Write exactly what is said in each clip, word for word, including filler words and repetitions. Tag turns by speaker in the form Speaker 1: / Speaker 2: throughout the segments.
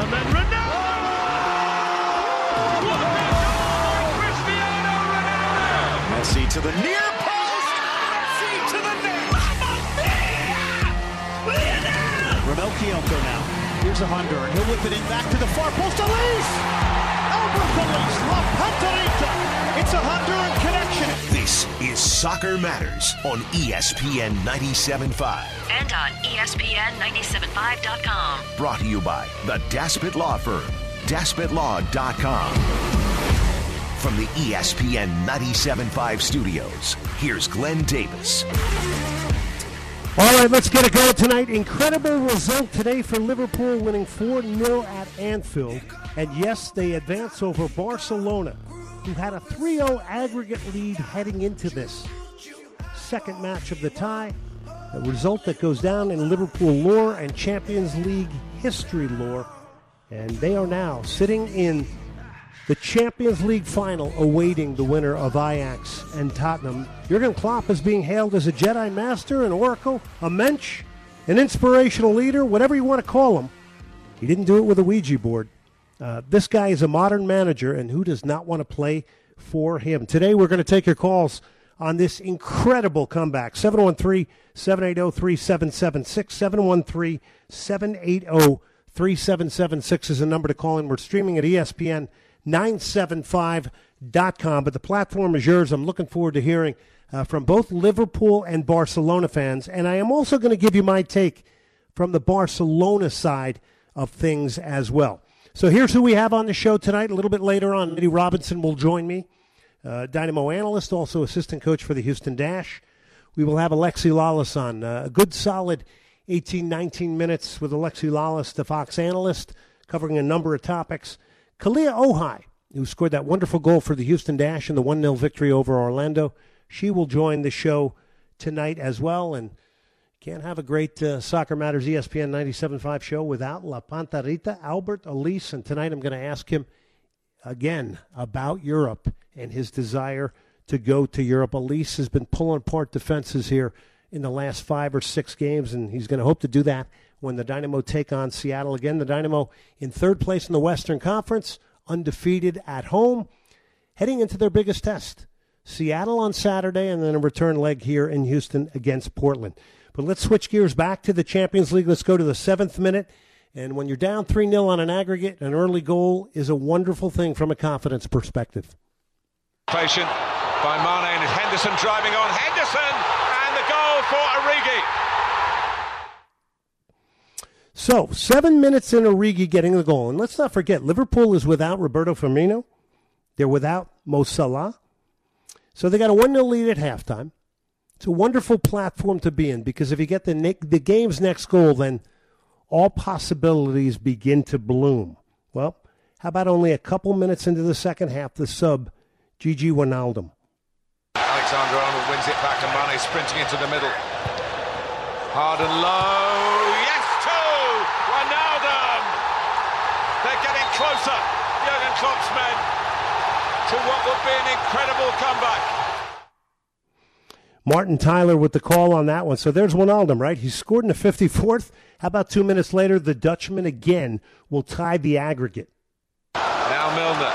Speaker 1: And then Ronaldo! What a goal by Cristiano Ronaldo!
Speaker 2: Messi to the near post! Messi to the net! Romel Kiyoko now. Here's a Honduran. He'll whip it in back to the far post. Elise! Albert Elise! La Pantarita! It's a Honduran connection.
Speaker 3: This is Soccer Matters on E S P N ninety-seven point five.
Speaker 4: And on E S P N ninety-seven point five dot com.
Speaker 3: Brought to you by the Daspit Law Firm. Daspit Law dot com. From the E S P N ninety-seven point five studios, here's Glenn Davis.
Speaker 5: All right, let's get it going tonight. Incredible result today for Liverpool, winning four nil at Anfield. And yes, they advance over Barcelona, who had a three oh aggregate lead heading into this second match of the tie. A result that goes down in Liverpool lore and Champions League history lore. And they are now sitting in the Champions League final, awaiting the winner of Ajax and Tottenham. Jurgen Klopp is being hailed as a Jedi Master, an Oracle, a Mensch, an inspirational leader, whatever you want to call him. He didn't do it with a Ouija board. Uh, this guy is a modern manager, and who does not want to play for him? Today we're going to take your calls on this incredible comeback. seven one three, seven eight zero, three seven seven six, seven one three, seven eight zero, three seven seven six is the number to call in. We're streaming at E S P N nine seven five dot com, but the platform is yours. I'm looking forward to hearing uh, from both Liverpool and Barcelona fans, and I am also going to give you my take from the Barcelona side of things as well. So here's who we have on the show tonight. A little bit later on, Eddie Robinson will join me, uh, Dynamo analyst, also assistant coach for the Houston Dash. We will have Alexi Lalas on, uh, a good solid eighteen, nineteen minutes with Alexi Lalas, the Fox analyst, covering a number of topics. Kalia Ohai, who scored that wonderful goal for the Houston Dash in the one nil victory over Orlando, she will join the show tonight as well. And can't have a great uh, Soccer Matters E S P N ninety-seven point five show without La Pantarita, Albert Elise. And tonight I'm going to ask him again about Europe and his desire to go to Europe. Elise has been pulling apart defenses here in the last five or six games, and he's going to hope to do that when the Dynamo take on Seattle again. The Dynamo in third place in the Western Conference, undefeated at home, heading into their biggest test. Seattle on Saturday, and then a return leg here in Houston against Portland. But let's switch gears back to the Champions League. Let's go to the seventh minute. And when you're down three nil on an aggregate, an early goal is a wonderful thing from a confidence perspective.
Speaker 6: Patient by Mane, and Henderson driving on. Henderson, and the goal for Origi.
Speaker 5: So, seven minutes in Origi getting the goal. And let's not forget, Liverpool is without Roberto Firmino. They're without Mo Salah. So they got a one nil lead at halftime. It's a wonderful platform to be in, because if you get the the game's next goal, then all possibilities begin to bloom. Well, how about only a couple minutes into the second half, the sub, Gigi Wijnaldum.
Speaker 6: Alexander-Arnold wins it back, and Mane sprinting into the middle. Hard and low. Yes, two! Wijnaldum! They're getting closer, Jurgen Klopp's men, to what would be an incredible comeback.
Speaker 5: Martin Tyler with the call on that one. So there's Wijnaldum, right? He scored in the fifty-fourth. How about two minutes later, the Dutchman again will tie the aggregate.
Speaker 6: Now Milner.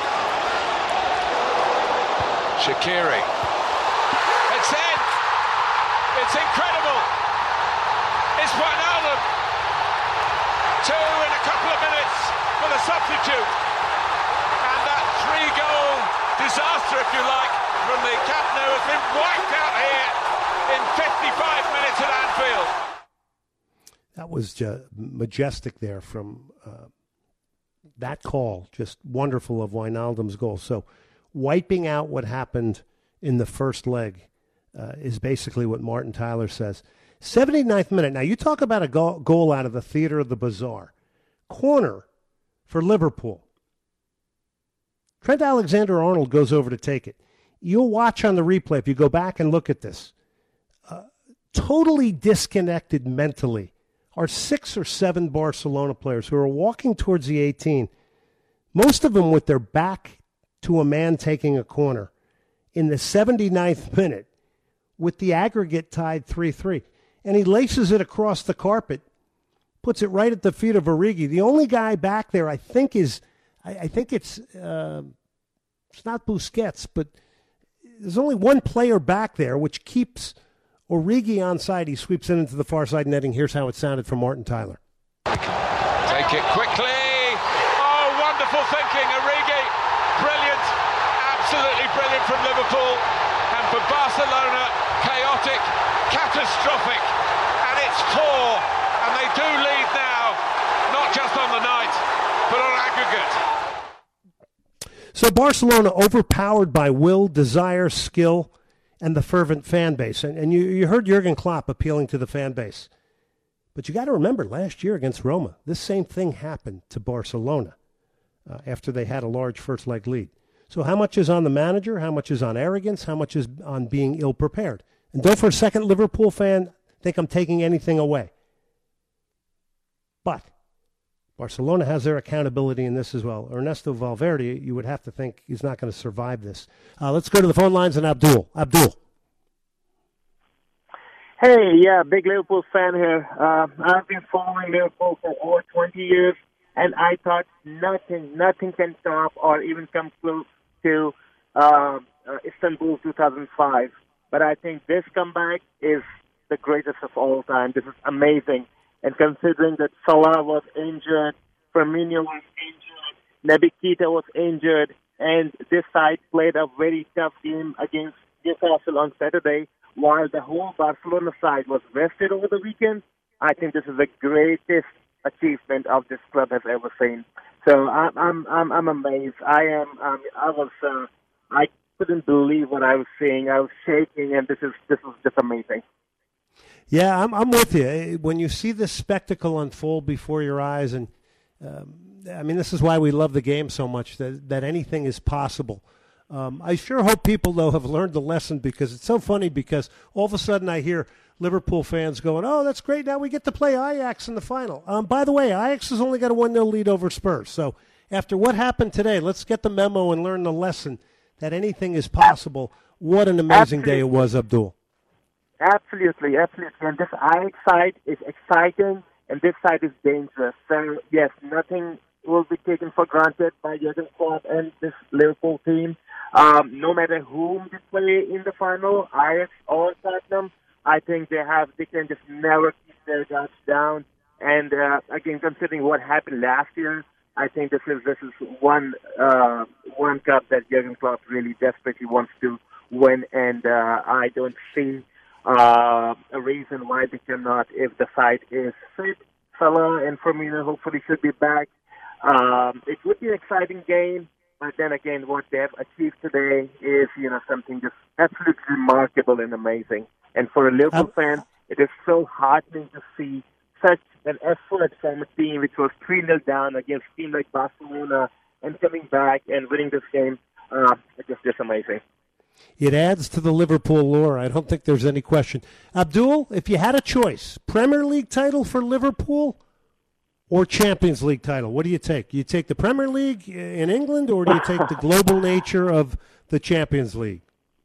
Speaker 6: Shaqiri. It's in. It's incredible. It's Wijnaldum. Two in a couple of minutes for the substitute. And that three-goal disaster, if you like, from the Camp Nou has been wiped out here in fifty-five minutes at Anfield.
Speaker 5: That was just majestic there from uh, that call. Just wonderful of Wijnaldum's goal. So wiping out what happened in the first leg uh, is basically what Martin Tyler says. seventy-ninth minute. Now, you talk about a goal, goal out of the theater of the bizarre. Corner for Liverpool. Trent Alexander-Arnold goes over to take it. You'll watch on the replay, if you go back and look at this, uh, totally disconnected mentally are six or seven Barcelona players who are walking towards the eighteen, most of them with their back to a man taking a corner in the seventy-ninth minute with the aggregate tied three three. And he laces it across the carpet, puts it right at the feet of Origi. The only guy back there, I think, is I, I think it's uh, it's not Busquets, but there's only one player back there, which keeps Origi onside. He sweeps it into the far side netting. Here's how it sounded from Martin Tyler.
Speaker 6: Take it quickly. Oh, wonderful thinking, Origi. Brilliant, absolutely brilliant from Liverpool. And for Barcelona, chaotic, catastrophic. And it's four. And they do lead now, not just on the night, but on aggregate.
Speaker 5: So Barcelona overpowered by will, desire, skill, and the fervent fan base. And, and you, you heard Jurgen Klopp appealing to the fan base. But you got to remember, last year against Roma, this same thing happened to Barcelona uh, after they had a large first leg lead. So how much is on the manager? How much is on arrogance? How much is on being ill-prepared? And don't for a second, Liverpool fan, think I'm taking anything away. But Barcelona has their accountability in this as well. Ernesto Valverde, you would have to think he's not going to survive this. Uh, let's go to the phone lines and Abdul. Abdul.
Speaker 7: Hey, yeah, big Liverpool fan here. Uh, I've been following Liverpool for over twenty years, and I thought nothing, nothing can stop or even come close to uh, uh, Istanbul two thousand five. But I think this comeback is the greatest of all time. This is amazing. And considering that Salah was injured, Firmino was injured, Naby Keita was injured, and this side played a very tough game against Newcastle on Saturday, while the whole Barcelona side was rested over the weekend, I think this is the greatest achievement of this club has ever seen. So I'm I'm I'm, I'm amazed. I am um, I was uh, I couldn't believe what I was seeing. I was shaking, and this is this was just amazing.
Speaker 5: Yeah, I'm I'm with you. When you see this spectacle unfold before your eyes, and um, I mean, this is why we love the game so much, that that anything is possible. Um, I sure hope people, though, have learned the lesson, because it's so funny, because all of a sudden I hear Liverpool fans going, oh, that's great, now we get to play Ajax in the final. Um, by the way, Ajax has only got a one nil lead over Spurs. So after what happened today, let's get the memo and learn the lesson that anything is possible. What an amazing
Speaker 7: Absolutely.
Speaker 5: day it was, Abdul.
Speaker 7: Absolutely, absolutely. And this Ajax side is exciting, and this side is dangerous. So, yes, nothing will be taken for granted by Jurgen Klopp and this Liverpool team. Um, no matter whom they play in the final, Ajax or Tottenham, I think they have they can just never keep their guards down. And uh, again, considering what happened last year, I think this is this is one uh, one cup that Jurgen Klopp really desperately wants to win, and uh, I don't see uh, a reason why they cannot if the side is fit. Salah and Firmino hopefully should be back. Um, it would be an exciting game, but then again, what they have achieved today is, you know, something just absolutely remarkable and amazing. And for a Liverpool um, fan, it is so heartening to see such an effort from a team which was three nil down against a team like Barcelona and coming back and winning this game. Uh, it's just, just amazing.
Speaker 5: It adds to the Liverpool lore. I don't think there's any question. Abdul, if you had a choice, Premier League title for Liverpool or Champions League title, what do you take? You take the Premier League in England, or do you take the global nature of the Champions League?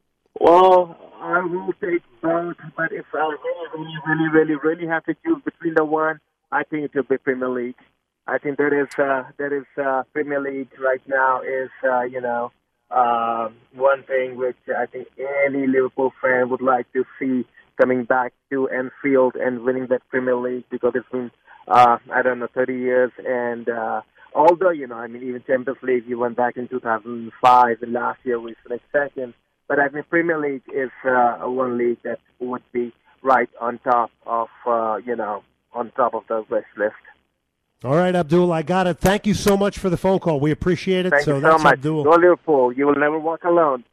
Speaker 7: Well, I will take both, but if I really, really, really, really, really have to choose between the one, I think it will be Premier League. I think that is uh, that is uh, Premier League right now is uh, you know uh, one thing which I think any Liverpool fan would like to see coming back to Anfield and winning that Premier League, because it's been uh, I don't know thirty years, and uh, although you know I mean even Champions League you went back in two thousand five, and last year we finished second. But I think Premier League is uh, one league that would be right on top of, uh, you know, on top of the wish list.
Speaker 5: All right, Abdul, I got it. Thank you so much for the phone call. We appreciate it.
Speaker 7: Thank
Speaker 5: so
Speaker 7: you
Speaker 5: that's
Speaker 7: so much.
Speaker 5: Abdul.
Speaker 7: Go Liverpool. You will never walk alone.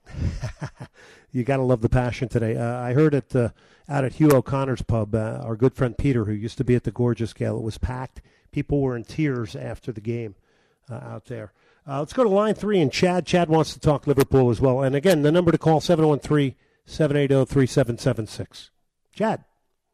Speaker 5: You got to love the passion today. Uh, I heard it uh, out at Hugh O'Connor's pub. Uh, our good friend Peter, who used to be at the Gorgeous Gale, it was packed. People were in tears after the game uh, out there. Uh, let's go to line three, and Chad. Chad wants to talk Liverpool as well. And again, the number to call, seven one three, seven eight zero, three seven seven six. Chad.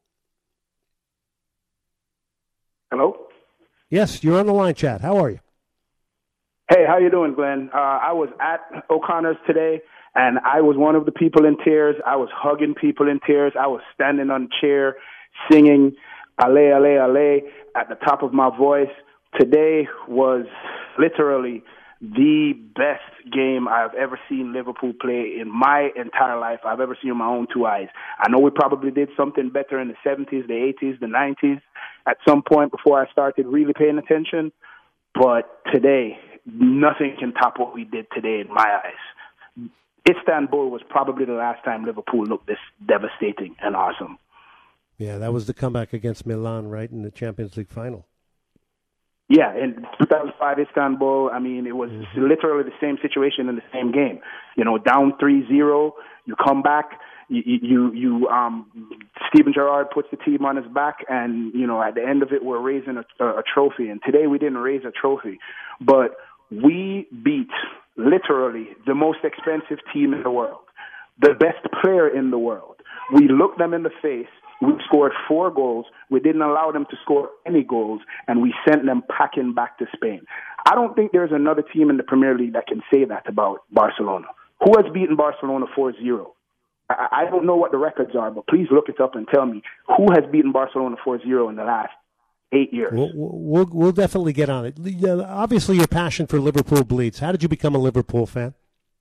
Speaker 8: Hello?
Speaker 5: Yes, you're on the line, Chad. How are you?
Speaker 8: Hey, how you doing, Glenn? Uh, I was at O'Connor's today, and I was one of the people in tears. I was hugging people in tears. I was standing on a chair, singing. Ale, ale, ale, at the top of my voice. Today was literally the best game I've ever seen Liverpool play in my entire life. I've ever seen with my own two eyes. I know we probably did something better in the seventies, the eighties, the nineties at some point before I started really paying attention. But today, nothing can top what we did today in my eyes. Istanbul was probably the last time Liverpool looked this devastating and awesome.
Speaker 5: Yeah, that was the comeback against Milan, right, in the Champions League final.
Speaker 8: Yeah, in two thousand five Istanbul, I mean, it was mm-hmm. literally the same situation in the same game. You know, down three zero, you come back, you, you, you um, Steven Gerrard puts the team on his back, and, you know, at the end of it, we're raising a, a, a trophy. And today we didn't raise a trophy, but we beat literally the most expensive team in the world, the best player in the world. We looked them in the face. We scored four goals. We didn't allow them to score any goals, and we sent them packing back to Spain. I don't think there's another team in the Premier League that can say that about Barcelona. Who has beaten Barcelona four zero? I, I don't know what the records are, but please look it up and tell me who has beaten Barcelona four zero in the last eight years.
Speaker 5: We'll, we'll, we'll definitely get on it. Obviously, your passion for Liverpool bleeds. How did you become a Liverpool fan?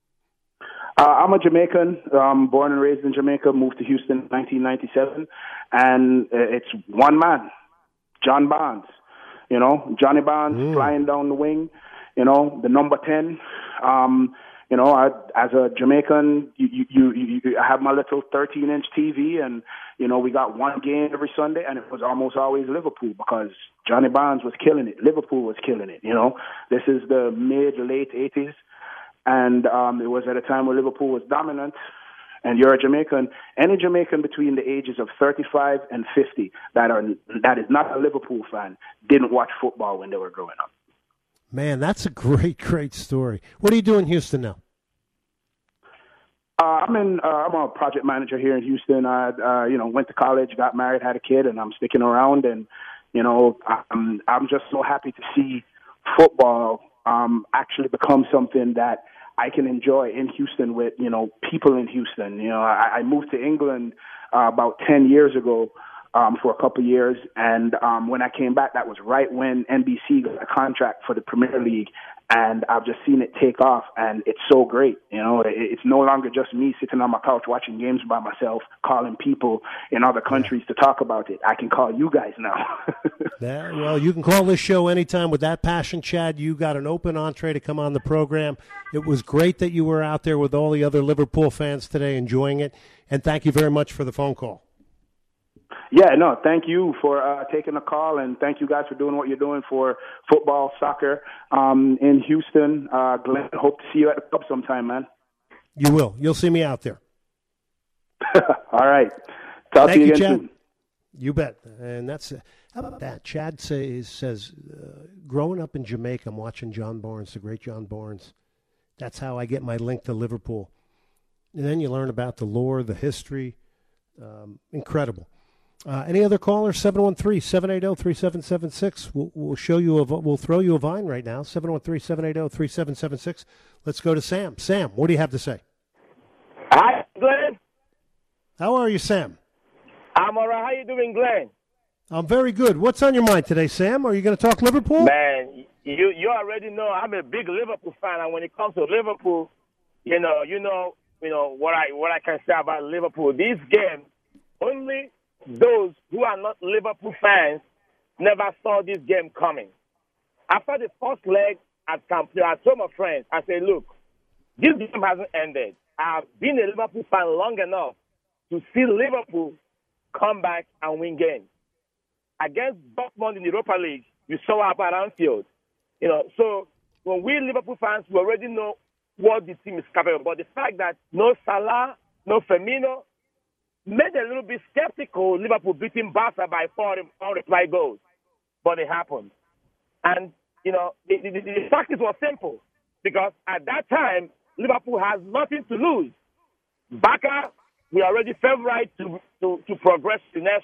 Speaker 8: Uh, I'm a Jamaican, um, born and raised in Jamaica, moved to Houston in nineteen ninety-seven, and it's one man, John Barnes, you know, Johnny Barnes mm. flying down the wing, you know, the number ten. Um, you know, I, as a Jamaican, you, you, you, you, I have my little thirteen-inch T V, and, you know, we got one game every Sunday, and it was almost always Liverpool because Johnny Barnes was killing it. Liverpool was killing it, you know. This is the mid, late eighties. And um, it was at a time where Liverpool was dominant, and you're a Jamaican. Any Jamaican between the ages of thirty-five and fifty that are that is not a Liverpool fan didn't watch football when they were growing up.
Speaker 5: Man, that's a great, great story. What do you do in Houston now?
Speaker 8: Uh, I'm in. Uh, I'm a project manager here in Houston. I, uh, you know, went to college, got married, had a kid, and I'm sticking around. And you know, I'm I'm just so happy to see football um, actually become something that I can enjoy in Houston with, you know, people in Houston. You know, I, I moved to England uh, about ten years ago um, for a couple of years. And um, when I came back, that was right when N B C got a contract for the Premier League. And I've just seen it take off, and it's so great. You know, it, it's no longer just me sitting on my couch watching games by myself, calling people in other countries to talk about it. I can call you guys now.
Speaker 5: Yeah, well, you can call this show anytime with that passion, Chad. You got an open entree to come on the program. It was great that you were out there with all the other Liverpool fans today enjoying it, and thank you very much for the phone call.
Speaker 8: Yeah, no, thank you for uh, taking the call, and thank you guys for doing what you're doing for football, soccer um, in Houston. Uh, Glenn, hope to see you at the pub sometime, man.
Speaker 5: You will. You'll see me out there.
Speaker 8: All right. Talk
Speaker 5: thank
Speaker 8: to you,
Speaker 5: you
Speaker 8: again
Speaker 5: Chad.
Speaker 8: soon.
Speaker 5: You bet. And that's uh, how about that? Chad says, says uh, growing up in Jamaica, I'm watching John Barnes, the great John Barnes. That's how I get my link to Liverpool. And then you learn about the lore, the history. Um, incredible. Uh, any other callers? seven one three, seven eight zero, three seven seven six. We'll, we'll show you a, we'll throw you a vine right now. seven one three, seven eight zero, three seven seven six. Let's go to Sam. Sam, what do you have to say?
Speaker 9: Hi, Glenn.
Speaker 5: How are you, Sam?
Speaker 9: I'm all right. How you doing, Glenn?
Speaker 5: I'm very good. What's on your mind today, Sam? Are you going to talk Liverpool?
Speaker 9: Man, you you already know I'm a big Liverpool fan, and when it comes to Liverpool, you know, you know, you know what I what I can say about Liverpool. This game, only those who are not Liverpool fans never saw this game coming. After the first leg at Camp Nou, I told my friends, I said, look, this game hasn't ended. I've been a Liverpool fan long enough to see Liverpool come back and win games. Against Dortmund in the Europa League, you saw up at Anfield. You know, so when we Liverpool fans, we already know what the team is capable. But the fact that no Salah, no Firmino, made a little bit skeptical. Liverpool beating Barca by four reply goals, but it happened. And, you know, the, the, the practice was simple because at that time, Liverpool has nothing to lose. Barca, we are already favourite to, to, to progress to next.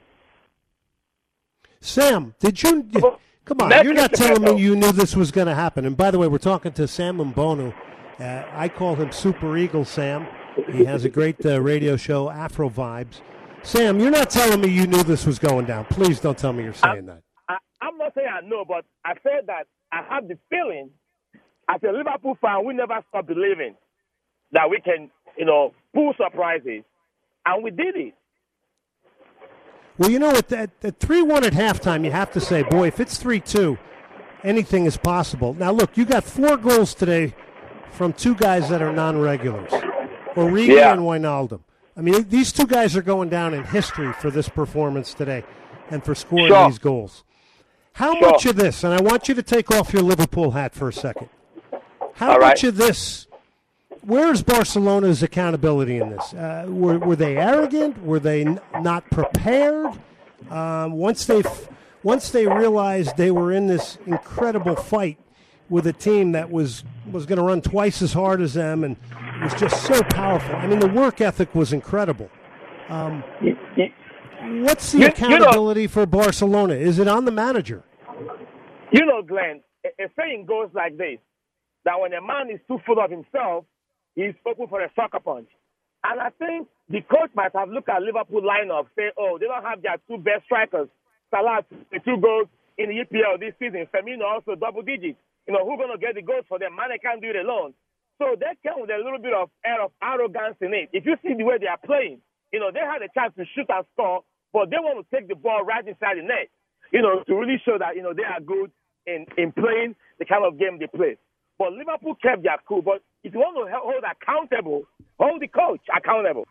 Speaker 5: Sam, did you... Come on, you're not telling me you knew this was going to happen. And by the way, we're talking to Sam Mbonu. Uh, I call him Super Eagle Sam. He has a great uh, radio show, Afro Vibes. Sam, you're not telling me you knew this was going down. Please don't tell me you're saying
Speaker 9: I,
Speaker 5: that.
Speaker 9: I, I'm not saying I know, but I said that I have the feeling, as a Liverpool fan, we never stop believing that we can, you know, pull surprises, and we did it.
Speaker 5: Well, you know, at, at, at three one at halftime, you have to say, boy, if it's three two, anything is possible. Now, look, you got four goals today from two guys that are non-regulars, Origi
Speaker 9: yeah.
Speaker 5: and Wijnaldum. I mean, these two guys are going down in history for this performance today and for scoring
Speaker 9: sure.
Speaker 5: these goals. How
Speaker 9: sure.
Speaker 5: much of this, and I want you to take off your Liverpool hat for a second, how
Speaker 9: All
Speaker 5: much
Speaker 9: right.
Speaker 5: of this, where's Barcelona's accountability in this? Uh, were, were they arrogant? Were they n- not prepared? Um, once they once they realized they were in this incredible fight with a team that was, was going to run twice as hard as them and was just so powerful. I mean, the work ethic was incredible. Um, what's the
Speaker 9: you,
Speaker 5: accountability
Speaker 9: you know,
Speaker 5: for Barcelona? Is it on the manager?
Speaker 9: You know, Glenn, a, a saying goes like this, that when a man is too full of himself, he's open for a sucker punch. And I think the coach might have looked at Liverpool lineup, say, oh, they don't have their two best strikers. Salah, the two goals in the E P L this season. Firmino also double digits. You know, who's going to get the goals for them? Mane can't do it alone. So they came with a little bit of air of arrogance in it. If you see the way they are playing, you know, they had a chance to shoot and score, but they want to take the ball right inside the net, you know, to really show that, you know, they are good in, in playing the kind of game they play. But Liverpool kept their cool. But if you want to hold accountable, hold the coach accountable.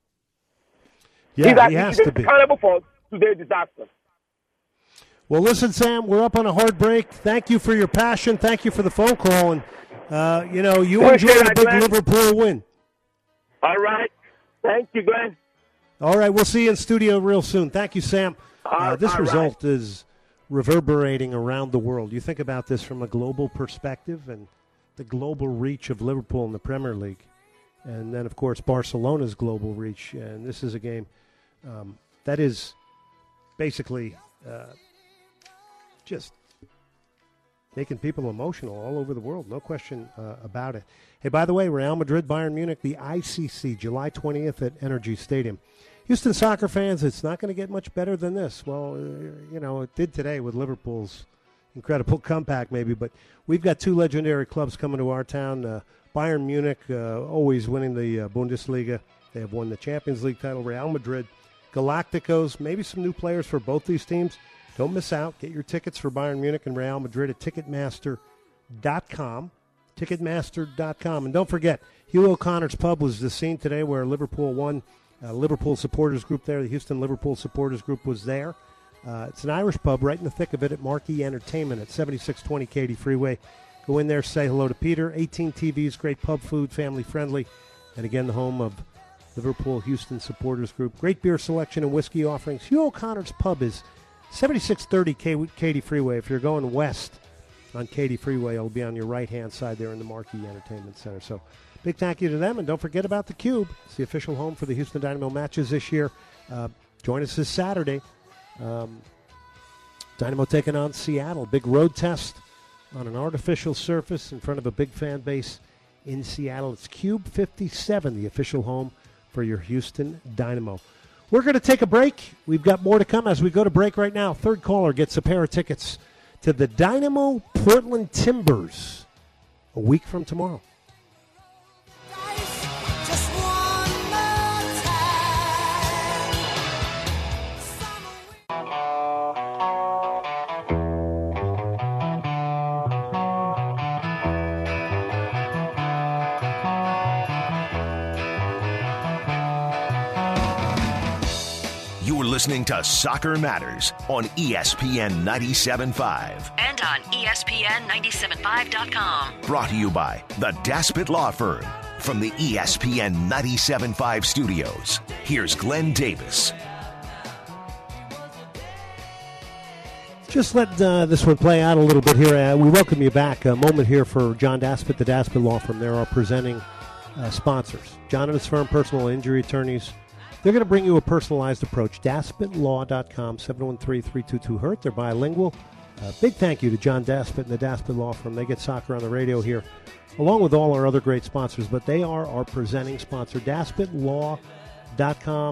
Speaker 5: Yeah,
Speaker 9: that,
Speaker 5: he has
Speaker 9: he's
Speaker 5: to be.
Speaker 9: accountable for today's disaster.
Speaker 5: Well, listen, Sam, we're up on a hard break. Thank you for your passion. Thank you for the phone call. And, uh, you know, you
Speaker 9: Appreciate
Speaker 5: enjoy the
Speaker 9: that,
Speaker 5: big
Speaker 9: Glenn.
Speaker 5: Liverpool win.
Speaker 9: All right. Thank you, Glenn.
Speaker 5: All right, we'll see you in studio real soon. Thank you, Sam. Uh, this
Speaker 9: all
Speaker 5: result is reverberating around the world. You think about this from a global perspective and the global reach of Liverpool in the Premier League. And then, of course, Barcelona's global reach. And this is a game um, that is basically uh, just making people emotional all over the world. No question uh, about it. Hey, by the way, Real Madrid, Bayern Munich, the I C C, July twentieth at Energy Stadium. Houston soccer fans, it's not going to get much better than this. Well, uh, you know, it did today with Liverpool's incredible comeback maybe, but we've got two legendary clubs coming to our town. Uh, Bayern Munich, uh, always winning the uh, Bundesliga. They have won the Champions League title. Real Madrid, Galacticos, maybe some new players for both these teams. Don't miss out. Get your tickets for Bayern Munich and Real Madrid at Ticketmaster dot com. Ticketmaster dot com. And don't forget, Hugh O'Connor's Pub was the scene today where Liverpool won. Uh, Liverpool supporters group there, the Houston Liverpool supporters group was there. Uh, it's an Irish pub right in the thick of it at Marquee Entertainment at seventy-six twenty Katy Freeway. Go in there, say hello to Peter. eighteen T Vs, great pub food, family friendly. And again, the home of Liverpool Houston supporters group. Great beer selection and whiskey offerings. Hugh O'Connor's Pub is seventy-six thirty Katy Freeway. If you're going west on Katy Freeway, it'll be on your right-hand side there in the Marquee Entertainment Center. So big thank you to them, and don't forget about the Cube. It's the official home for the Houston Dynamo matches this year. Uh, join us this Saturday. Um, Dynamo taking on Seattle. Big road test on an artificial surface in front of a big fan base in Seattle. It's Cube fifty-seven, the official home for your Houston Dynamo. We're going to take a break. We've got more to come as we go to break right now. Third caller gets a pair of tickets to the Dynamo Portland Timbers a week from tomorrow.
Speaker 3: Listening to Soccer Matters on E S P N ninety-seven point five.
Speaker 4: And on E S P N ninety-seven point five dot com.
Speaker 3: Brought to you by the Daspit Law Firm. From the E S P N ninety-seven point five studios, here's Glenn Davis.
Speaker 5: Just let uh, this one play out a little bit here. Uh, we welcome you back. A moment here for John Daspit, the Daspit Law Firm. They're our presenting uh, sponsors. John and his firm, personal injury attorneys. They're going to bring you a personalized approach. Daspit Law dot com, seven one three, three two two, hurt. They're bilingual. Uh, big thank you to John Daspit and the Daspit Law Firm. They get soccer on the radio here, along with all our other great sponsors, but they are our presenting sponsor. Daspit Law dot com.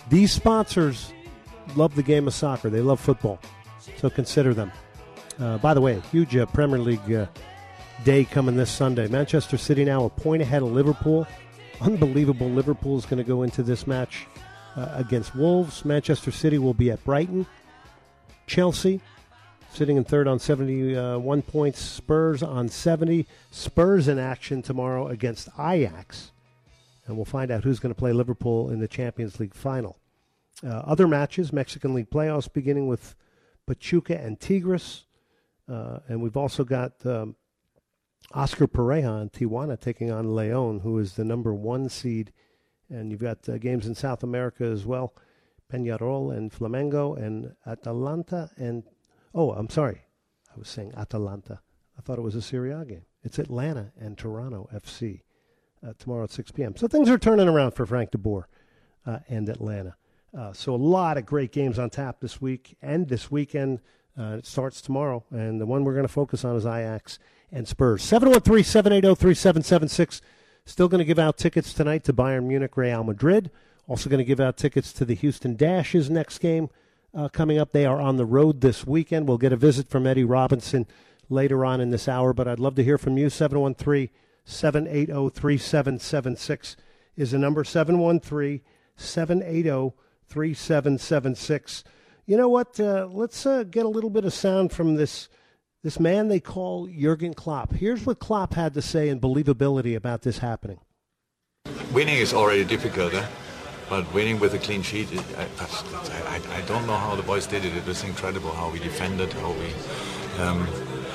Speaker 5: These sponsors love the game of soccer. They love football. So consider them. Uh, by the way, huge uh, Premier League uh, day coming this Sunday. Manchester City now a point ahead of Liverpool. Unbelievable. Liverpool is going to go into this match uh, against Wolves. Manchester City will be at Brighton. Chelsea sitting in third on seventy-one points. Spurs on seventy. Spurs in action tomorrow against Ajax. And we'll find out who's going to play Liverpool in the Champions League final. Uh, other matches, Mexican League playoffs beginning with Pachuca and Tigres. Uh, and we've also got um, Oscar Pareja and Tijuana taking on Leon, who is the number one seed. And you've got uh, games in South America as well. Peñarol and Flamengo and Atalanta and... Oh, I'm sorry. I was saying Atalanta. I thought it was a Serie A game. It's Atlanta and Toronto F C uh, tomorrow at six p.m. So things are turning around for Frank de Boer uh, and Atlanta. Uh, so a lot of great games on tap this week and this weekend. Uh, it starts tomorrow, and the one we're going to focus on is Ajax and Spurs. seven one three, seven eight zero, three seven seven six. Still going to give out tickets tonight to Bayern Munich, Real Madrid. Also going to give out tickets to the Houston Dashes next game uh, coming up. They are on the road this weekend. We'll get a visit from Eddie Robinson later on in this hour, but I'd love to hear from you. seven one three, seven eight zero, three seven seven six is the number. seven one three, seven eight zero, three seven seven six. You know what? Uh, let's uh, get a little bit of sound from this this man they call Jurgen Klopp. Here's what Klopp had to say in believability about this happening.
Speaker 10: Winning is already difficult, eh? But winning with a clean sheet, it, I, I, I don't know how the boys did it. It was incredible how we defended, how we... Um,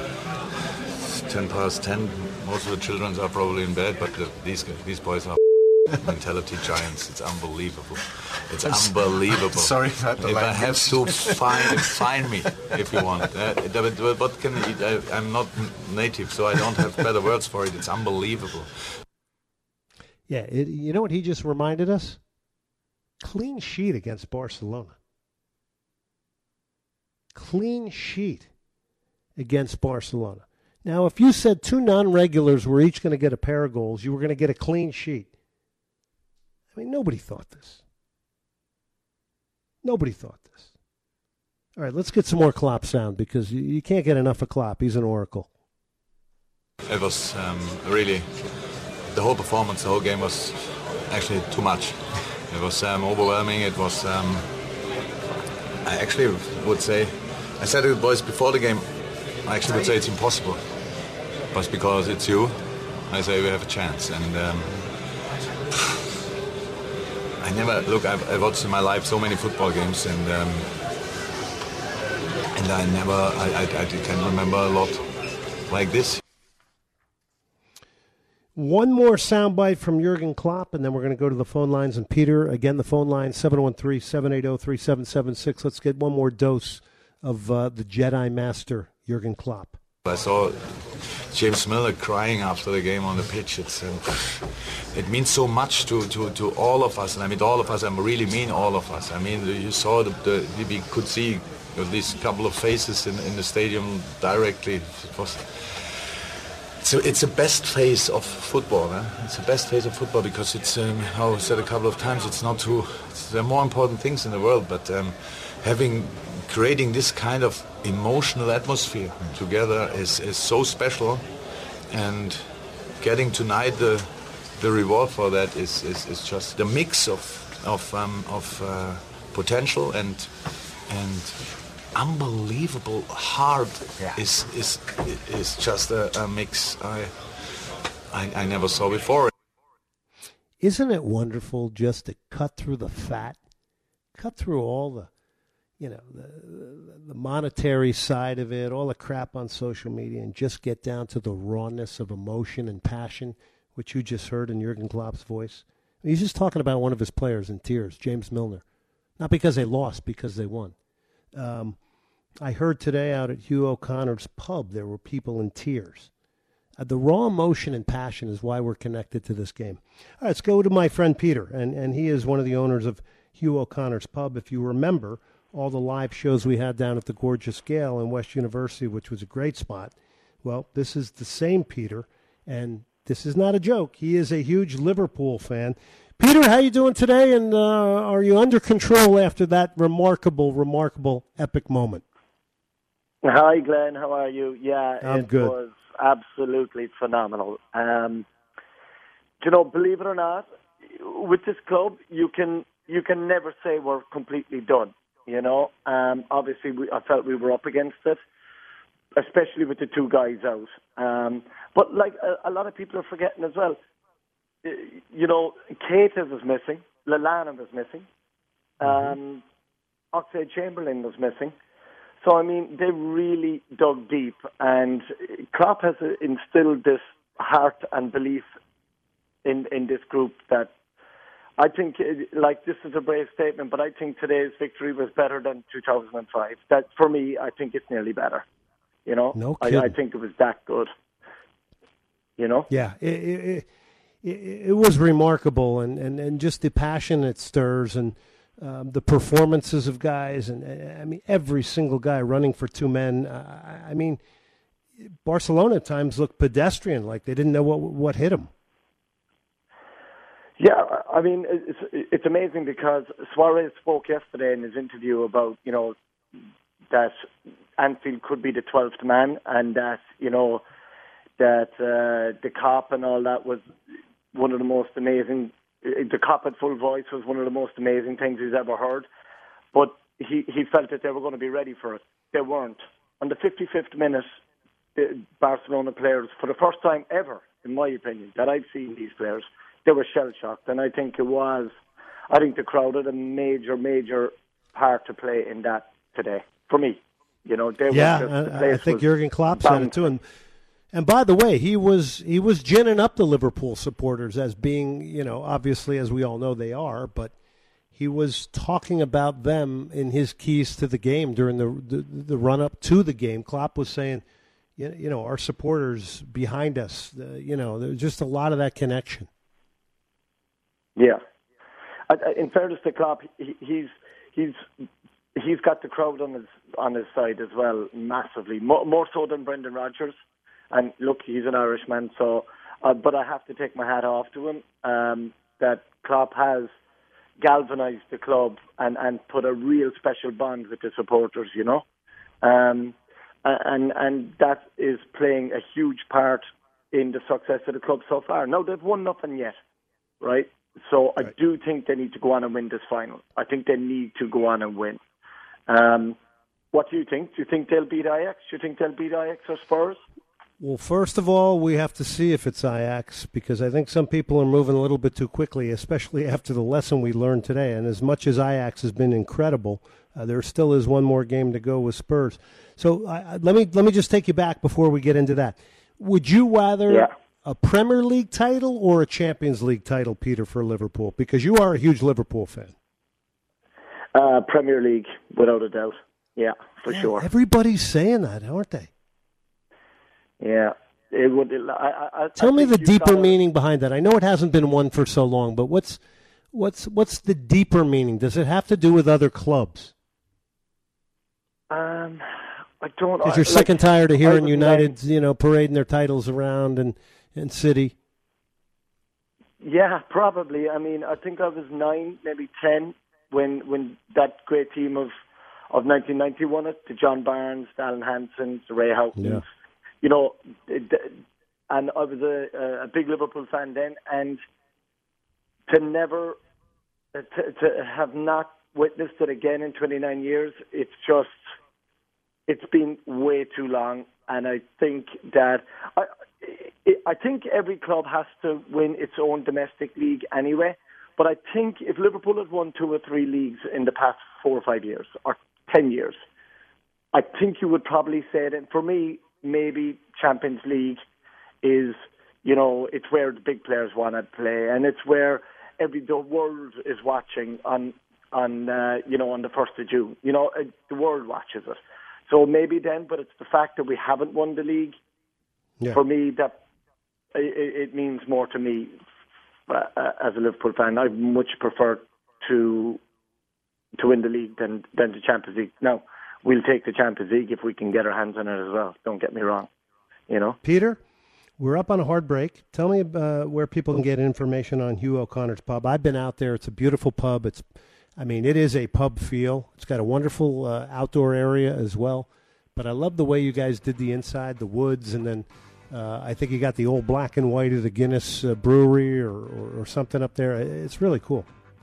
Speaker 10: ten past ten, most of the children are probably in bed, but the, these these boys are mentality giants. It's unbelievable. It's unbelievable.
Speaker 11: Sorry about the
Speaker 10: If
Speaker 11: language.
Speaker 10: I have to find, find me if you want. Uh, but what can I, I'm not native, so I don't have better words for it. It's unbelievable.
Speaker 5: Yeah, it, you know what he just reminded us? Clean sheet against Barcelona. Clean sheet against Barcelona. Now, if you said two non-regulars were each going to get a pair of goals, you were going to get a clean sheet. I mean, nobody thought this. Nobody thought this. All right, let's get some more Klopp sound because you, you can't get enough of Klopp. He's an oracle.
Speaker 10: It was um, really, the whole performance, the whole game was actually too much. It was um, overwhelming. It was, um, I actually would say, I said to the boys before the game, I actually would say it's impossible. But because it's you, I say we have a chance. And um, I never, look, I've, I've watched in my life so many football games, and um, and I never, I, I, I can remember a lot like this.
Speaker 5: One more soundbite from Jurgen Klopp, and then we're going to go to the phone lines. And Peter, again, the phone line, seven one three, seven eight zero, three seven seven six. Let's get one more dose of uh, the Jedi Master, Jurgen Klopp.
Speaker 10: I saw James Miller crying after the game on the pitch. It's, um, it means so much to, to, to all of us, and I mean all of us, I really mean all of us. I mean, you saw, the, the we could see at least a couple of faces in, in the stadium directly. It was, So it's the best phase of football. Eh? It's the best phase of football because it's, um, how I said a couple of times, it's not too. It's, there are more important things in the world, but um, having, creating this kind of emotional atmosphere together is, is so special, and getting tonight the the reward for that is, is, is just the mix of of um, of uh, potential and and. unbelievable heart yeah. is is is just a, a mix I, I I never saw before.
Speaker 5: Isn't it wonderful just to cut through the fat, cut through all the, you know, the, the monetary side of it, all the crap on social media, and just get down to the rawness of emotion and passion, which you just heard in Jurgen Klopp's voice. He's just talking about one of his players in tears, James Milner, not because they lost, because they won. Um, I heard today out at Hugh O'Connor's pub there were people in tears. Uh, the raw emotion and passion is why we're connected to this game. All right, let's go to my friend Peter, and, and he is one of the owners of Hugh O'Connor's pub. If you remember all the live shows we had down at the Gorgeous Gale in West University, which was a great spot, well, this is the same Peter, and this is not a joke. He is a huge Liverpool fan. Peter, how you doing today? And uh, are you under control after that remarkable, remarkable, epic moment?
Speaker 11: Hi, Glenn. How are you? Yeah,
Speaker 5: I'm
Speaker 11: it
Speaker 5: good.
Speaker 11: was absolutely phenomenal. Um, you know, believe it or not, with this club, you can you can never say we're completely done. You know, um, obviously, we, I felt we were up against it, especially with the two guys out. Um, but like a, a lot of people are forgetting as well. You know, Keita was missing, Lallana was missing, um, Oxlade-Chamberlain was missing. So, I mean, they really dug deep, and Klopp has instilled this heart and belief in, in this group that I think, like, this is a brave statement, but I think today's victory was better than two thousand five. That, for me, I think it's nearly better. You know?
Speaker 5: No
Speaker 11: I,
Speaker 5: kidding.
Speaker 11: I think it was that good. You know?
Speaker 5: Yeah, it, it, it, it was remarkable, and, and, and just the passion it stirs, and Um, the performances of guys, and I mean, every single guy running for two men. Uh, I mean, Barcelona at times looked pedestrian, like they didn't know what what hit them.
Speaker 11: Yeah, I mean, it's it's amazing because Suarez spoke yesterday in his interview about, you know, that Anfield could be the twelfth man, and that, you know, that uh, the cop and all that was one of the most amazing. The cop at full voice was one of the most amazing things he's ever heard. But he, he felt that they were going to be ready for it. They weren't. On the fifty-fifth minute, the Barcelona players, for the first time ever, in my opinion, that I've seen these players, they were shell-shocked. And I think it was, I think the crowd had a major, major part to play in that today, for me. You know, they
Speaker 5: yeah,
Speaker 11: were just, the
Speaker 5: I,
Speaker 11: place
Speaker 5: I think
Speaker 11: was
Speaker 5: Jurgen Klopp said it too. And And by the way, he was he was ginning up the Liverpool supporters as being, you know, obviously, as we all know, they are, but he was talking about them in his keys to the game during the the, the run-up to the game. Klopp was saying, you, you know, our supporters behind us, uh, you know, there's just a lot of that connection.
Speaker 11: Yeah. In fairness to Klopp, he, he's he's he's got the crowd on his on his side as well, massively, more, more so than Brendan Rodgers. And look, he's an Irishman, so uh, but I have to take my hat off to him. Um, that Klopp has galvanised the club and, and put a real special bond with the supporters, you know, um, and and that is playing a huge part in the success of the club so far. Now they've won nothing yet, right? So I do think they need to go on and win this final. I think they need to go on and win. Um, what do you think? Do you think they'll beat Ajax? Do you think they'll beat Ajax or Spurs?
Speaker 5: Well, first of all, we have to see if it's Ajax, because I think some people are moving a little bit too quickly, especially after the lesson we learned today. And as much as Ajax has been incredible, uh, there still is one more game to go with Spurs. So uh, let me let me just take you back before we get into that. Would you rather
Speaker 11: yeah.
Speaker 5: a Premier League title or a Champions League title, Peter, for Liverpool? Because you are a huge Liverpool fan.
Speaker 11: Uh, Premier League, without a doubt. Yeah, for
Speaker 5: yeah,
Speaker 11: sure.
Speaker 5: Everybody's saying that, aren't they?
Speaker 11: Yeah, it would. I, I,
Speaker 5: Tell
Speaker 11: I
Speaker 5: me the deeper
Speaker 11: gotta,
Speaker 5: meaning behind that. I know it hasn't been one for so long, but what's what's what's the deeper meaning? Does it have to do with other clubs?
Speaker 11: Um, I don't.
Speaker 5: Because you're
Speaker 11: like,
Speaker 5: sick and tired of hearing United,
Speaker 11: nine,
Speaker 5: you know, parading their titles around and and City.
Speaker 11: Yeah, probably. I mean, I think I was nine, maybe ten when when that great team of of nineteen ninety won it. The John Barnes, the Alan Hansen, the Ray Houghton.
Speaker 5: Yeah.
Speaker 11: You know, and I was a, a big Liverpool fan then, and to never, to, to have not witnessed it again in twenty-nine years, it's just, it's been way too long. And I think that, I, I think every club has to win its own domestic league anyway, but I think if Liverpool had won two or three leagues in the past four or five years, or ten years, I think you would probably say that, for me, maybe Champions League is, you know, it's where the big players want to play, and it's where every the world is watching on on uh, you know on the first of June. You know, uh, the world watches it. So maybe then, but it's the fact that we haven't won the league.
Speaker 5: Yeah.
Speaker 11: For me, that it, it means more to me uh, as a Liverpool fan. I much prefer to to win the league than than the Champions League. Now, we'll take the Champions League if we can get our hands on it as well. Don't get me wrong, you know.
Speaker 5: Peter, We're up on a hard break. Tell me uh, where people can get information on Hugh O'Connor's Pub. I've been out there. It's a beautiful pub. It's, I mean, it is a pub feel. It's got a wonderful uh, outdoor area as well. But I love the way you guys did the inside, the woods, and then uh, I think you got the old black and white of the Guinness uh, Brewery or, or, or something up there. It's really cool.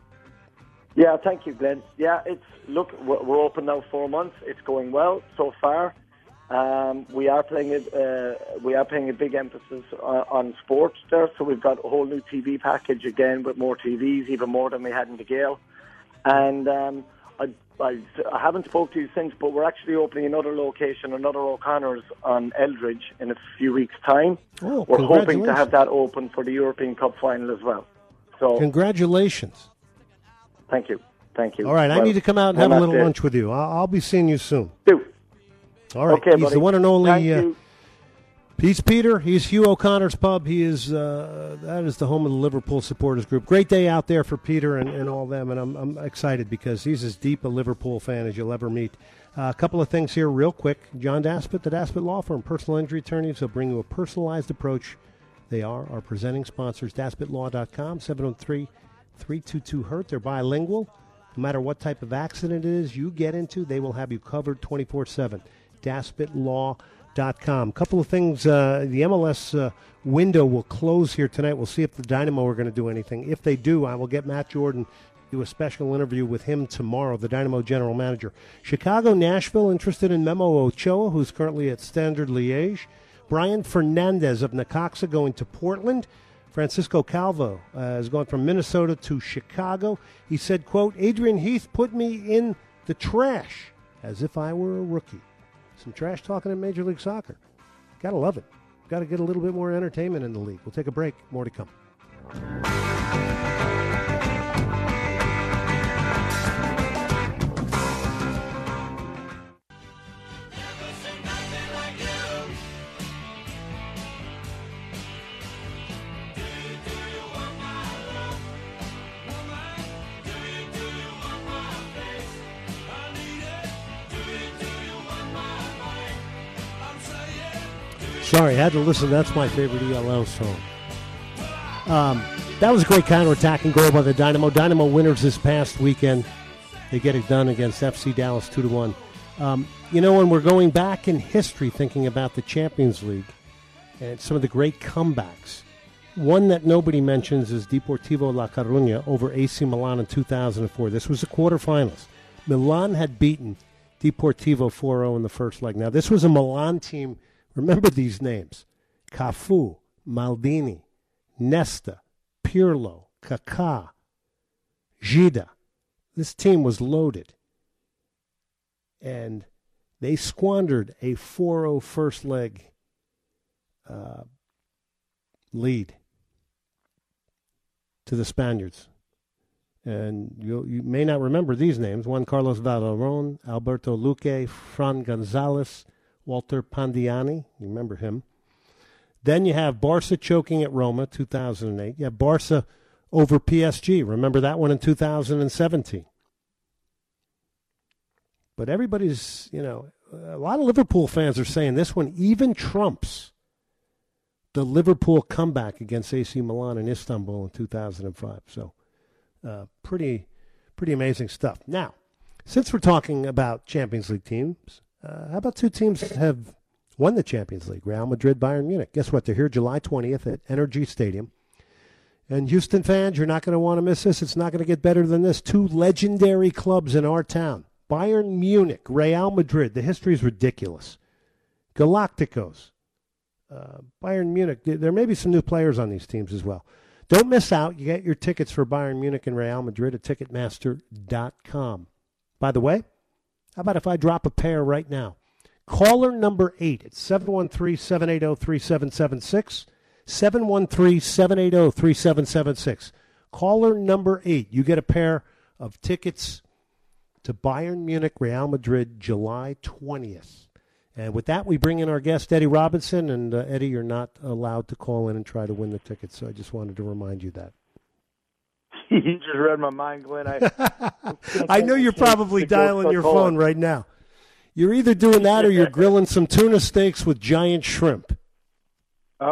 Speaker 11: Yeah, thank you, Glenn. Yeah, it's look, we're open now four months. It's going well so far. Um, we are playing it. Uh, we are paying a big emphasis on, on sports there. So we've got a whole new T V package again with more T Vs, even more than we had in the Gale. And um, I, I, I haven't spoke to you since, but we're actually opening another location, another O'Connor's on Eldridge in a few weeks' time.
Speaker 5: Oh,
Speaker 11: we're hoping to have that open for the European Cup final as well. So
Speaker 5: congratulations.
Speaker 11: Thank you. Thank you.
Speaker 5: All right, well, I need to come out and have a little lunch with you. I'll, I'll be seeing you soon.
Speaker 11: Do.
Speaker 5: All right,
Speaker 11: okay,
Speaker 5: he's
Speaker 11: buddy.
Speaker 5: the one and only.
Speaker 11: Thank
Speaker 5: uh,
Speaker 11: you.
Speaker 5: He's Peter. He's Hugh O'Connor's Pub. He is uh, that is the home of the Liverpool supporters group. Great day out there for Peter and, and all them, and I'm I'm excited because he's as deep a Liverpool fan as you'll ever meet. Uh, a couple of things here, real quick. John Daspit, the Daspit Law Firm, personal injury attorneys. They'll bring you a personalized approach. They are our presenting sponsors. Daspit Law dot com, seven oh three, three two two, hurt. They're bilingual. No matter what type of accident it is you get into, they will have you covered twenty-four seven. Daspit Law dot com. A couple of things. Uh, the M L S uh, window will close here tonight. We'll see if the Dynamo are going to do anything. If they do, I will get Matt Jordan, do a special interview with him tomorrow, the Dynamo general manager. Chicago, Nashville, interested in Memo Ochoa, who's currently at Standard Liège. Brian Fernandez of Necaxa going to Portland. Francisco Calvo uh, has gone from Minnesota to Chicago. He said, quote, Adrian Heath put me in the trash as if I were a rookie. Some trash talking in Major League Soccer. Got to love it. Got to get a little bit more entertainment in the league. We'll take a break. More to come. Sorry, I had to listen. That's my favorite E L O song. Um, that was a great counterattacking goal by the Dynamo. Dynamo winners this past weekend. They get it done against F C Dallas two to one. Um, you know, when we're going back in history thinking about the Champions League and some of the great comebacks, one that nobody mentions is Deportivo La Coruña over A C Milan in two thousand four. This was the quarterfinals. Milan had beaten Deportivo four oh in the first leg. Now, this was a Milan team. Remember these names: Cafu, Maldini, Nesta, Pirlo, Kaká, Gida. This team was loaded. And they squandered a four oh first leg uh, lead to the Spaniards. And you you may not remember these names. Juan Carlos Valderón, Alberto Luque, Fran Gonzalez, Walter Pandiani. You remember him. Then you have Barca choking at Roma, two thousand eight. You have Barca over P S G. Remember that one in two thousand seventeen. But everybody's, you know, a lot of Liverpool fans are saying this one even trumps the Liverpool comeback against A C Milan in Istanbul in two thousand five. So uh, pretty, pretty amazing stuff. Now, since we're talking about Champions League teams, uh, how about two teams that have won the Champions League? Real Madrid, Bayern Munich. Guess what? They're here July twentieth at Energy Stadium. And Houston fans, you're not going to want to miss this. It's not going to get better than this. Two legendary clubs in our town. Bayern Munich, Real Madrid. The history is ridiculous. Galacticos, uh, Bayern Munich. There may be some new players on these teams as well. Don't miss out. You get your tickets for Bayern Munich and Real Madrid at Ticketmaster dot com. By the way, how about if I drop a pair right now? Caller number eight at seven one three, seven eight zero, three seven seven six. seven one three, seven eight zero, three seven seven six. Caller number eight. You get a pair of tickets to Bayern Munich, Real Madrid, July twentieth. And with that, we bring in our guest, Eddie Robinson. And, uh, Eddie, you're not allowed to call in and try to win the tickets, so I just wanted to remind you that.
Speaker 11: You just read my mind, Glenn. I,
Speaker 5: I know you're probably dialing your phone right now. You're either doing that or you're grilling some tuna steaks with giant shrimp.
Speaker 11: Oh,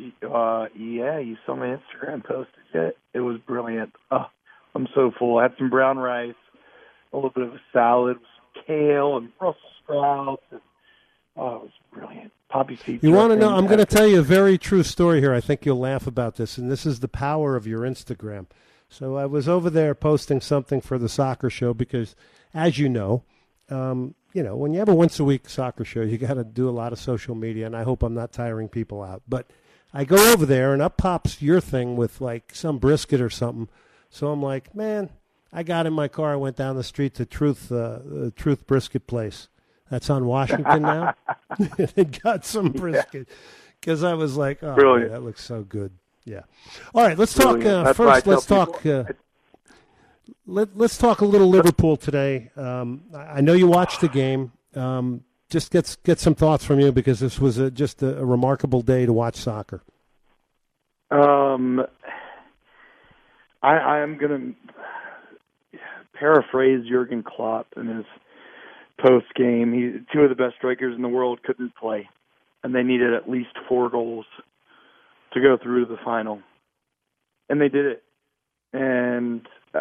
Speaker 12: Uh, yeah, you saw my Instagram post. It, it was brilliant. Oh, I'm so full. I had some brown rice, a little bit of a salad, some kale and Brussels sprouts. And, oh, it was brilliant. Poppy seed.
Speaker 5: You want to know? I'm going to tell you a very true story here. I think you'll laugh about this, and this is the power of your Instagram. So I was over there posting something for the soccer show because, as you know, um, you know, when you have a once-a-week soccer show, you got to do a lot of social media, and I hope I'm not tiring people out. But I go over there, and up pops your thing with, like, some brisket or something. So I'm like, man, I got in my car. I went down the street to Truth, uh, uh, Truth Brisket Place. That's on Washington now. It got some brisket because I was like, oh, man, that looks so good. Yeah. All right, let's talk uh, first. Let's talk. Uh, let, let's talk a little Liverpool today. Um, I know you watched the game. Um, just get get some thoughts from you because this was a, just a, a remarkable day to watch soccer.
Speaker 12: Um, I, I am going to paraphrase Jurgen Klopp in his post game. He, two of the best strikers in the world couldn't play, and they needed at least four goals to go through to the final, and they did it. And uh,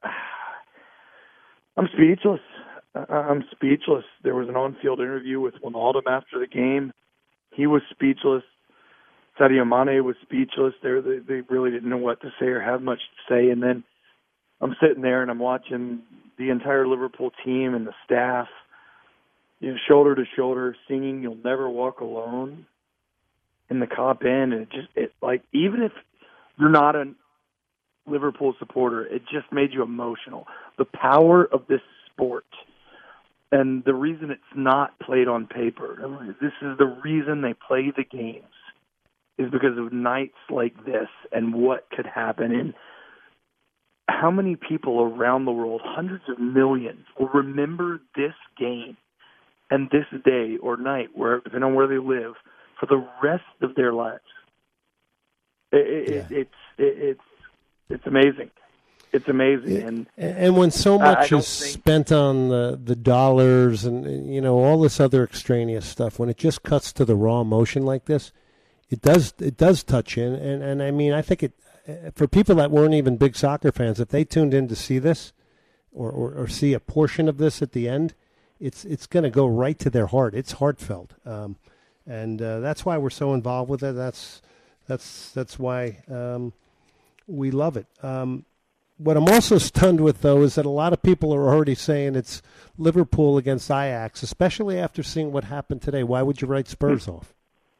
Speaker 12: I'm speechless. I'm speechless. There was an on-field interview with Wijnaldum after the game. He was speechless. Sadio Mane was speechless. They, they they really didn't know what to say or have much to say. And then I'm sitting there and I'm watching the entire Liverpool team and the staff, you know, shoulder to shoulder, singing "You'll Never Walk Alone" in the Kop end, and it just it like even if you're not a Liverpool supporter, it just made you emotional. The power of this sport, and the reason it's not played on paper. This is the reason they play the games, is because of nights like this and what could happen. And how many people around the world, hundreds of millions, will remember this game and this day or night, where depending on where they live, for the rest of their lives. It, it, yeah. It's it, it's it's amazing. It's amazing.
Speaker 5: It,
Speaker 12: and
Speaker 5: and when so much is
Speaker 12: think...
Speaker 5: spent on the, the dollars and, you know, all this other extraneous stuff, when it just cuts to the raw emotion like this, it does it does touch in. And, and I mean, I think it for people that weren't even big soccer fans, if they tuned in to see this or, or, or see a portion of this at the end, it's it's going to go right to their heart. It's heartfelt. Um, And uh, that's why we're so involved with it. That's that's that's why um, we love it. Um, what I'm also stunned with, though, is that a lot of people are already saying it's Liverpool against Ajax, especially after seeing what happened today. Why would you write Spurs off?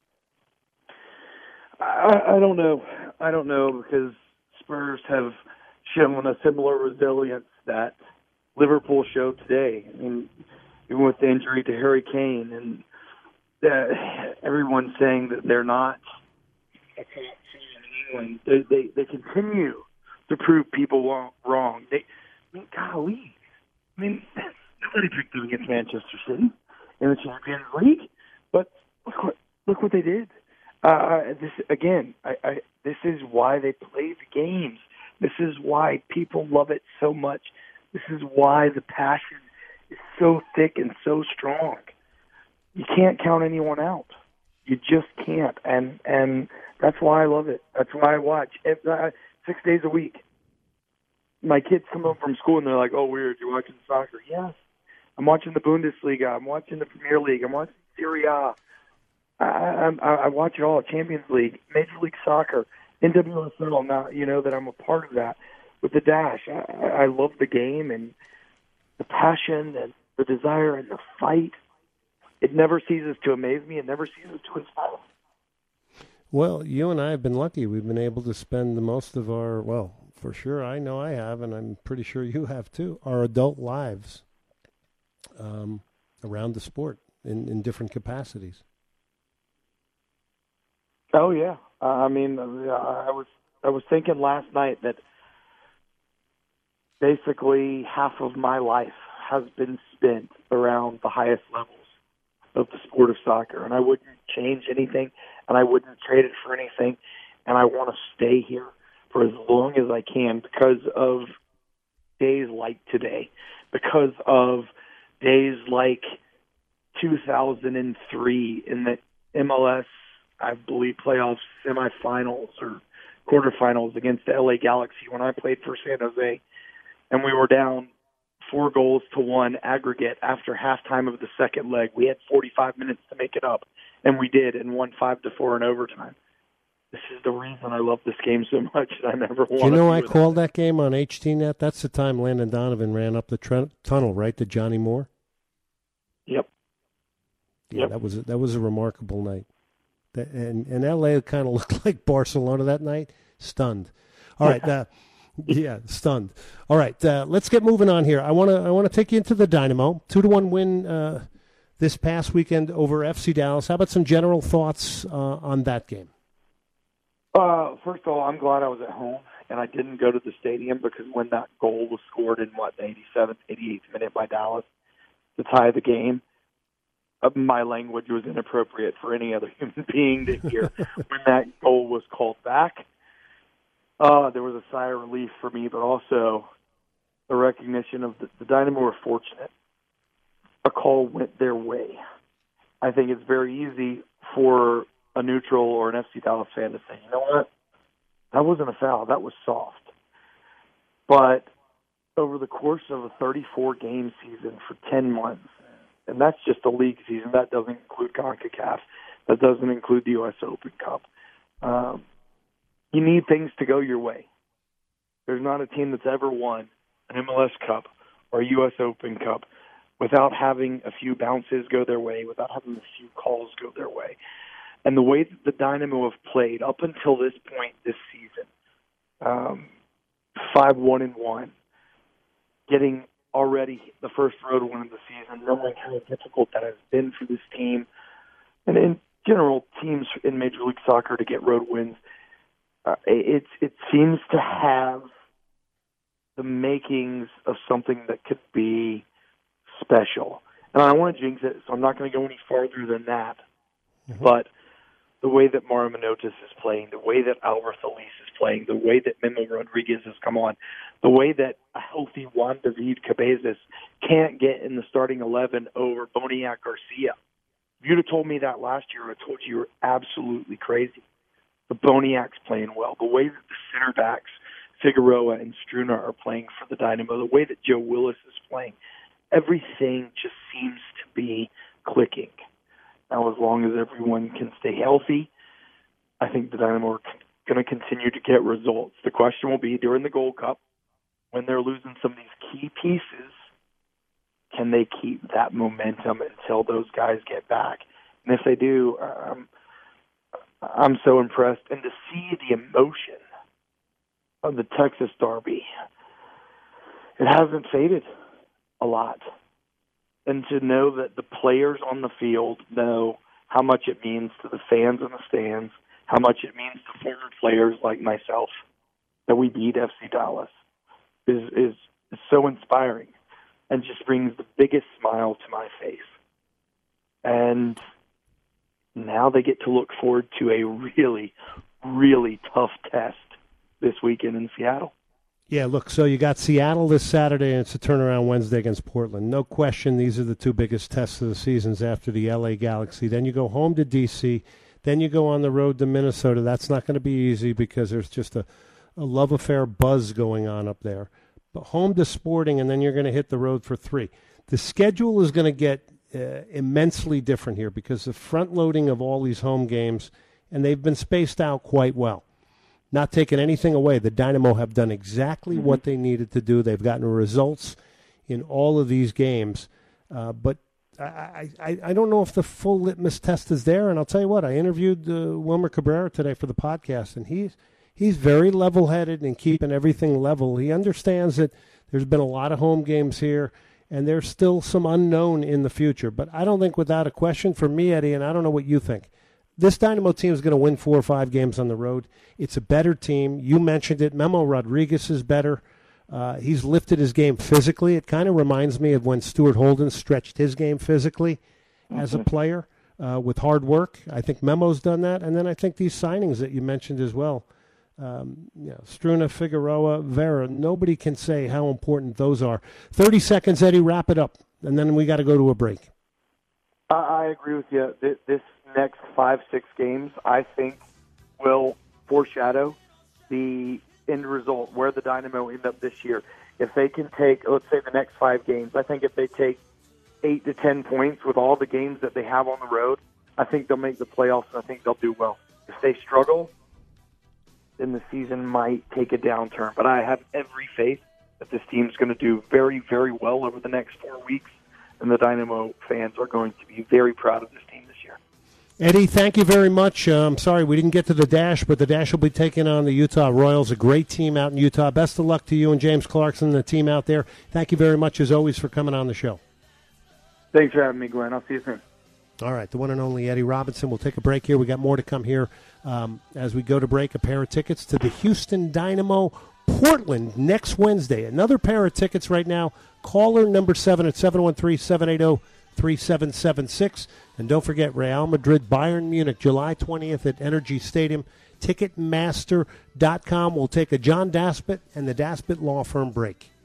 Speaker 12: I, I don't know. I don't know, because Spurs have shown a similar resilience that Liverpool showed today. I mean, even with the injury to Harry Kane and Uh, everyone's saying that they're not a top team in England. They, they they continue to prove people wrong. They, I mean, golly, I mean, nobody picked them against Manchester City in the Champions League, but look what look what they did. Uh, this again, I, I, this is why they play the games. This is why people love it so much. This is why the passion is so thick and so strong. You can't count anyone out. You just can't, and and that's why I love it. That's why I watch it, uh, six days a week. My kids come home from school and they're like, "Oh, weird, you're watching soccer?" Yes, I'm watching the Bundesliga. I'm watching the Premier League. I'm watching Serie A. I, I, I watch it all. Champions League, Major League Soccer, N W S L. Now you know that I'm a part of that with the Dash. I, I love the game and the passion and the desire and the fight. It never ceases to amaze me. It never ceases to inspire me.
Speaker 5: Well, you and I have been lucky. We've been able to spend the most of our, well, for sure, I know I have, and I'm pretty sure you have too, our adult lives um, around the sport in, in different capacities.
Speaker 12: Oh, yeah. Uh, I mean, I was I was thinking last night that basically half of my life has been spent around the highest levels of the sport of soccer, and I wouldn't change anything, and I wouldn't trade it for anything, and I want to stay here for as long as I can because of days like today, because of days like two thousand three in the M L S I believe, playoff semifinals or quarterfinals against the L A Galaxy when I played for San Jose, and we were down four goals to one aggregate after halftime of the second leg. We had forty-five minutes to make it up, and we did, and won five to four in overtime. This is the reason I love this game so much, and I never want to.
Speaker 5: You know, I called that game on H T net. That's the time Landon Donovan ran up the tre- tunnel, right, to Johnny Moore.
Speaker 12: Yep.
Speaker 5: Yeah,
Speaker 12: yep.
Speaker 5: that was a, that was a remarkable night. That, and and L A kind of looked like Barcelona that night. Stunned. All right. Uh, yeah, stunned. All right. Uh, let's get moving on here. I want to I want to take you into the Dynamo. Two to one win uh, this past weekend over F C Dallas. How about some general thoughts uh, on that game?
Speaker 12: Uh, first of all, I'm glad I was at home and I didn't go to the stadium, because when that goal was scored in, what, the eighty-seventh, eighty-eighth minute by Dallas to tie the game, uh, my language was inappropriate for any other human being to hear when that goal was called back. Uh, there was a sigh of relief for me, but also a recognition of the, the Dynamo were fortunate. A call went their way. I think it's very easy for a neutral or an F C Dallas fan to say, you know what, that wasn't a foul, that was soft. But over the course of a thirty-four game season for ten months, and that's just the league season, that doesn't include CONCACAF, that doesn't include the U S Open Cup, um, you need things to go your way. There's not a team that's ever won an M L S Cup or a U S Open Cup without having a few bounces go their way, without having a few calls go their way. And the way that the Dynamo have played up until this point this season, um, five one and one, getting already the first road win of the season, knowing how difficult that has been for this team, and in general, teams in Major League Soccer to get road wins, uh, it it seems to have the makings of something that could be special. And I don't want to jinx it, so I'm not going to go any farther than that. Mm-hmm. But the way that Mauro Manotas is playing, the way that Alvar Solis is playing, the way that Memo Rodriguez has come on, the way that a healthy Juan David Cabezas can't get in the starting eleven over Boniek Garcia. If you'd have told me that last year, I would have told you you were absolutely crazy. But Boniek's playing well. The way that the center backs, Figueroa and Struna, are playing for the Dynamo, the way that Joe Willis is playing, everything just seems to be clicking. Now, as long as everyone can stay healthy, I think the Dynamo are going to continue to get results. The question will be during the Gold Cup, when they're losing some of these key pieces, can they keep that momentum until those guys get back? And if they do, um, I'm so impressed. And to see the emotion of the Texas Derby, it hasn't faded a lot. And to know that the players on the field know how much it means to the fans in the stands, how much it means to former players like myself that we beat F C Dallas is, is, is so inspiring and just brings the biggest smile to my face. And now they get to look forward to a really, really tough test this weekend in Seattle.
Speaker 5: Yeah, look, so you got Seattle this Saturday, and it's a turnaround Wednesday against Portland. No question, these are the two biggest tests of the seasons after the L A Galaxy. Then you go home to D C, then you go on the road to Minnesota. That's not going to be easy because there's just a, a love affair buzz going on up there. But home to Sporting, and then you're going to hit the road for three. The schedule is going to get uh, immensely different here because the front-loading of all these home games, and they've been spaced out quite well. Not taking anything away. The Dynamo have done exactly mm-hmm. what they needed to do. They've gotten results in all of these games. Uh, but I, I, I don't know if the full litmus test is there. And I'll tell you what, I interviewed uh, Wilmer Cabrera today for the podcast, and he's, he's very level-headed and keeping everything level. He understands that there's been a lot of home games here, and there's still some unknown in the future. But I don't think without a question, for me, Eddie, and I don't know what you think, this Dynamo team is going to win four or five games on the road. It's a better team. You mentioned it. Memo Rodriguez is better. Uh, he's lifted his game physically. It kind of reminds me of when Stuart Holden stretched his game physically mm-hmm. as a player uh, with hard work. I think Memo's done that. And then I think these signings that you mentioned as well, um, you know, Struna, Figueroa, Vera, nobody can say how important those are. thirty seconds, Eddie, wrap it up. And then we got to go to a break.
Speaker 12: I agree with you. This, this next five, six games, I think, will foreshadow the end result, where the Dynamo end up this year. If they can take, let's say, the next five games, I think if they take eight to ten points with all the games that they have on the road, I think they'll make the playoffs, and I think they'll do well. If they struggle, then the season might take a downturn. But I have every faith that this team's going to do very, very well over the next four weeks, and the Dynamo fans are going to be very proud of this team this year.
Speaker 5: Eddie, thank you very much. Uh, I'm sorry we didn't get to the Dash, but the Dash will be taking on the Utah Royals, a great team out in Utah. Best of luck to you and James Clarkson and the team out there. Thank you very much, as always, for coming on the show.
Speaker 12: Thanks for having me, Glenn. I'll see you soon.
Speaker 5: All right, the one and only Eddie Robinson. We'll take a break here. We got more to come here um, as we go to break. A pair of tickets to the Houston Dynamo Portland next Wednesday. Another pair of tickets right now. Caller number seven at seven one three, seven eight zero, three seven seven six. And don't forget, Real Madrid, Bayern Munich, July twentieth at Energy Stadium. Ticketmaster dot com. We'll take a John Daspit and the Daspit Law Firm break.